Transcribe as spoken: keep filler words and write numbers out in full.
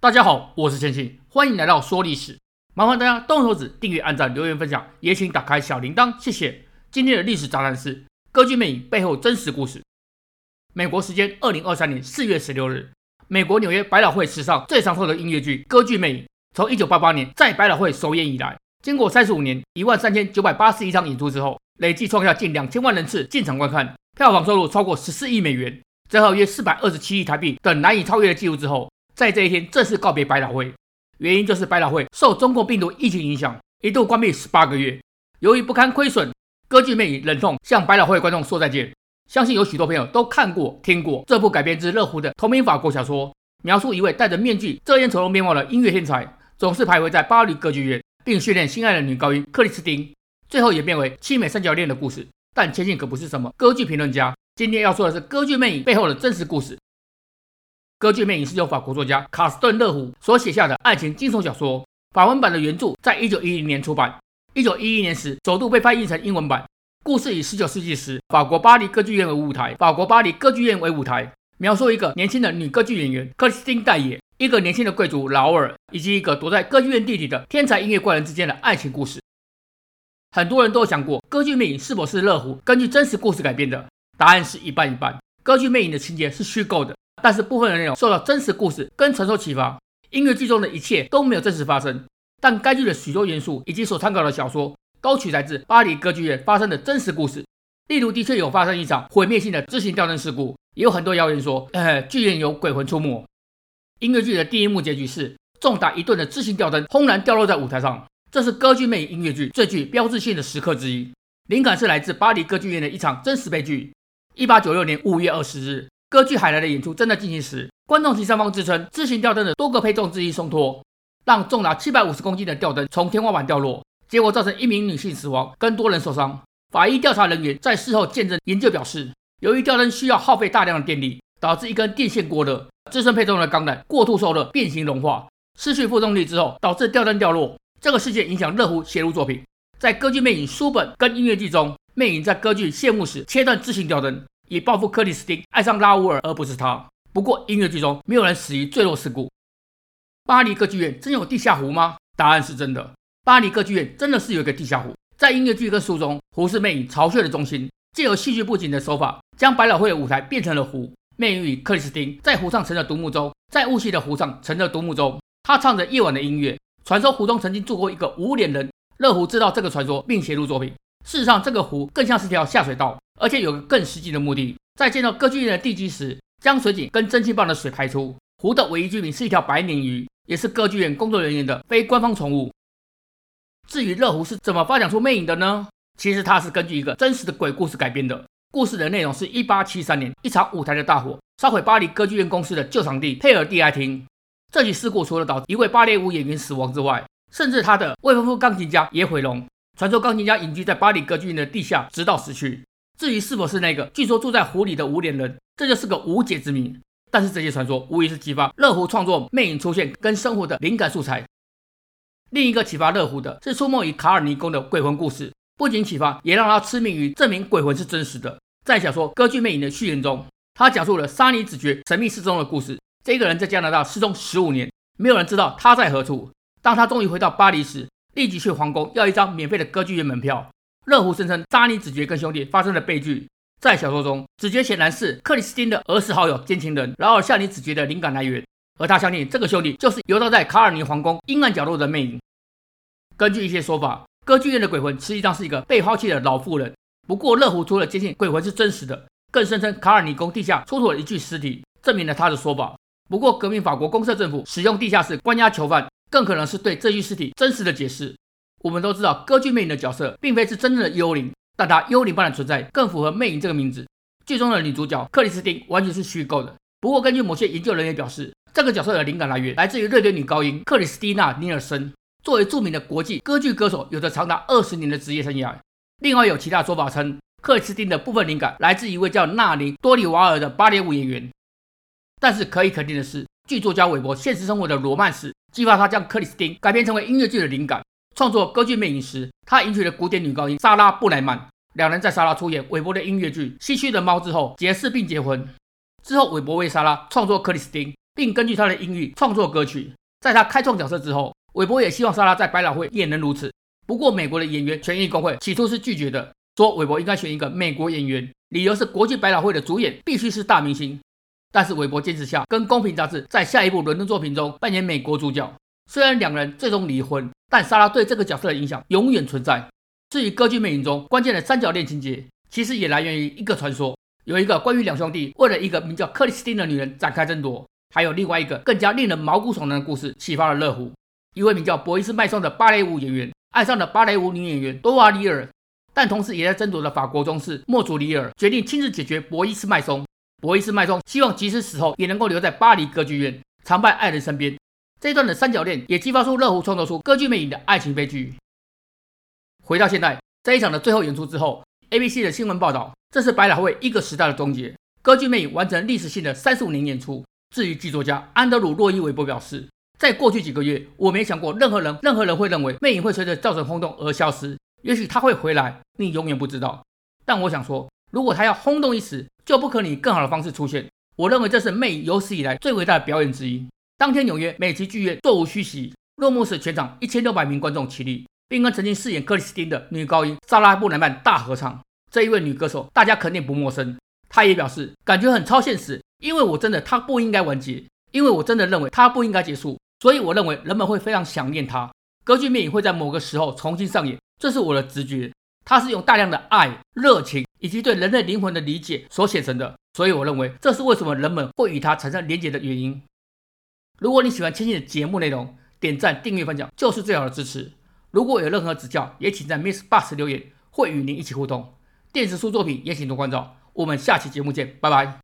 大家好，我是千信，欢迎来到说历史。麻烦大家动手指订阅、按赞、留言、分享，也请打开小铃铛，谢谢。今天的历史杂谈是歌剧魅影背后真实故事。美国时间二零二三年四月十六日，美国纽约百老汇史上最长寿的音乐剧《歌剧魅影》，从一九八八年在百老汇首演以来，经过三十五年一万三千九百八十一场演出之后，累计创下近两千万人次进场观看，票房收入超过十四亿美元，折合约四百二十七亿台币等难以超越的纪录之后，在这一天正式告别百老汇。原因就是百老汇受中共病毒疫情影响，一度关闭十八个月。由于不堪亏损，歌剧魅影忍痛向百老汇观众说再见。相信有许多朋友都看过、听过这部改编自乐湖的同名法国小说，描述一位戴着面具、遮掩丑陋面貌的音乐天才，总是徘徊在巴黎歌剧院，并训练心爱的女高音克里斯汀，最后演变为凄美三角恋的故事。但千信可不是什么歌剧评论家，今天要说的是歌剧魅影背后的真实故事。歌剧魅影是由法国作家卡斯顿·勒胡所写下的爱情惊悚小说，法文版的原著在一九一零年出版，一九一一年时首度被翻译成英文版。故事以十九世纪时法国巴黎歌剧院为舞台，法国巴黎歌剧院为舞台，描述一个年轻的女歌剧演员克里斯汀戴野，一个年轻的贵族劳尔，以及一个躲在歌剧院地底的天才音乐怪人之间的爱情故事。很多人都有想过，歌剧魅影是否是勒胡根据真实故事改编的？答案是一半一半。歌剧魅影的情节是虚构的，但是部分的内容受到真实故事跟传说启发，音乐剧中的一切都没有真实发生，但该剧的许多元素以及所参考的小说都取材自巴黎歌剧院发生的真实故事。例如，的确有发生一场毁灭性的自行吊灯事故，也有很多谣言说，呃，剧院有鬼魂出没。音乐剧的第一幕结局是重达一吨的自行吊灯轰然掉落在舞台上，这是歌剧魅影音乐剧最具标志性的时刻之一。灵感是来自巴黎歌剧院的一场真实悲剧。一八九六年五月二十日，歌剧海来的演出正在进行时，观众席上方自称自行吊灯的多个配重之一松脱，让重达七百五十公斤的吊灯从天花板掉落，结果造成一名女性死亡跟多人受伤。法医调查人员在事后见证研究表示，由于吊灯需要耗费大量的电力，导致一根电线过热，自身配重的钢缆过度受热变形融化，失去负重力之后导致吊灯掉落。这个事件影响勒胡写入作品，在歌剧魅影书本跟音乐剧中，魅影在歌剧谢幕时切断自行吊灯，以报复克里斯汀爱上拉乌尔而不是他。不过音乐剧中没有人死于坠落事故。巴黎歌剧院真有地下湖吗？答案是真的。巴黎歌剧院真的是有一个地下湖，在音乐剧跟书中，湖是魅影巢穴的中心，借由戏剧布景的手法，将百老汇的舞台变成了湖。魅影与克里斯汀在湖上乘着独木舟，在雾气的湖上乘着独木舟，他唱着夜晚的音乐。传说湖中曾经住过一个无脸人，勒胡知道这个传说并写入作品。事实上，这个湖更像是条下水道，而且有个更实际的目的，在建造歌剧院的地基时，将水井跟蒸汽棒的水排出。湖的唯一居民是一条白鲶鱼，也是歌剧院工作人员的非官方宠物。至于勒胡是怎么发展出魅影的呢？其实它是根据一个真实的鬼故事改编的。故事的内容是一八七三年一场舞台的大火烧毁巴黎歌剧院公司的旧场地佩尔蒂埃厅。这起事故除了导致一位芭蕾舞演员死亡之外，甚至他的未婚夫钢琴家也毁容。传说钢琴家隐居在巴黎歌剧院的地下直到死去。至于是否是那个据说住在湖里的无脸人，这就是个无解之谜。但是这些传说无疑是激发勒胡创作魅影出现跟生活的灵感素材。另一个启发勒胡的是出没于卡尔尼宫的鬼魂故事，不仅启发，也让他痴迷于证明鬼魂是真实的。在小说《歌剧魅影》的序言中，他讲述了沙尼子爵神秘失踪的故事。这个人在加拿大失踪十五年，没有人知道他在何处。当他终于回到巴黎时，立即去皇宫要一张免费的歌剧院门票。勒胡声称沙尼子爵跟兄弟发生了悲剧。在小说中，子爵显然是克里斯汀的儿时好友兼情人劳尔夏尼子爵的灵感来源，而他相信这个兄弟就是游荡在卡尔尼皇宫阴暗角落的魅影。根据一些说法，歌剧院的鬼魂实际上是一个被抛弃的老妇人。不过勒胡除了坚信鬼魂是真实的，更声称卡尔尼宫地下出土了一具尸体，证明了他的说法。不过革命法国公社政府使用地下室关押囚犯，更可能是对这具尸体真实的解释。我们都知道歌剧魅影的角色并非是真正的幽灵，但它幽灵般的存在更符合魅影这个名字。剧中的女主角克里斯汀完全是虚构的。不过根据某些研究人员表示，这个角色的灵感来源来自于瑞典女高音克里斯蒂娜·尼尔森。作为著名的国际歌剧歌手，有着长达二十年的职业生涯。另外有其他说法称，克里斯汀的部分灵感来自一位叫纳林·多里瓦尔的芭蕾舞演员。但是可以肯定的是，剧作家韦伯现实生活的罗曼史激发他将克里斯汀改编成为音乐剧的灵感。创作歌剧魅影时，他迎娶了古典女高音莎拉·布莱曼，两人在莎拉出演韦伯的音乐剧《西区的猫》之后结识并结婚。之后韦伯为莎拉创作克里斯汀， 并根据他的音域创作歌曲。在他开创角色之后，韦伯也希望莎拉在百老汇也能如此。不过美国的演员权益工会起初是拒绝的，说韦伯应该选一个美国演员，理由是国际百老汇的主演必须是大明星。但是韦伯坚持下，跟公平杂志在下一部伦敦作品中扮演美国主角。虽然两人最终离婚，但莎拉对这个角色的影响永远存在。至于《歌剧魅影》中关键的三角恋情节，其实也来源于一个传说，有一个关于两兄弟为了一个名叫克里斯汀的女人展开争夺，还有另外一个更加令人毛骨悚然的故事启发了乐胡。一位名叫博伊斯麦松的芭蕾舞演员爱上了芭蕾舞女演员多瓦里尔，但同时也在争夺的法国宗室莫祖里尔决定亲自解决博伊斯麦松。博伊斯麦松希望即使死后也能够留在巴黎歌剧院，常伴爱人身边。这一段的三角恋也激发出乐胡创作出《歌剧魅影》的爱情悲剧。回到现在，在一场的最后演出之后 ，A B C 的新闻报道，这是百老汇一个时代的终结。歌剧魅影完成历史性的三十五年演出。至于剧作家安德鲁·洛伊·韦伯表示，在过去几个月，我没想过任何人任何人会认为魅影会随着造成轰动而消失。也许他会回来，你永远不知道。但我想说，如果他要轰动一时，就不可能以更好的方式出现。我认为这是魅影有史以来最伟大的表演之一。当天纽约美琪剧院座无虚席，落幕时全场一千六百名观众起立，并跟曾经饰演克里斯汀的女高音莎拉·布莱曼大合唱。这一位女歌手大家肯定不陌生，她也表示感觉很超现实，因为我真的她不应该完结，因为我真的认为她不应该结束，所以我认为人们会非常想念她。歌剧魅影会在某个时候重新上演，这是我的直觉。它是用大量的爱、热情以及对人类灵魂的理解所写成的，所以我认为这是为什么人们会与它产生连结的原因。如果你喜欢千信的节目内容，点赞、订阅、分享就是最好的支持。如果有任何指教，也请在 Miss Bus 留言，会与您一起互动。电子书作品也请多关照。我们下期节目见，拜拜。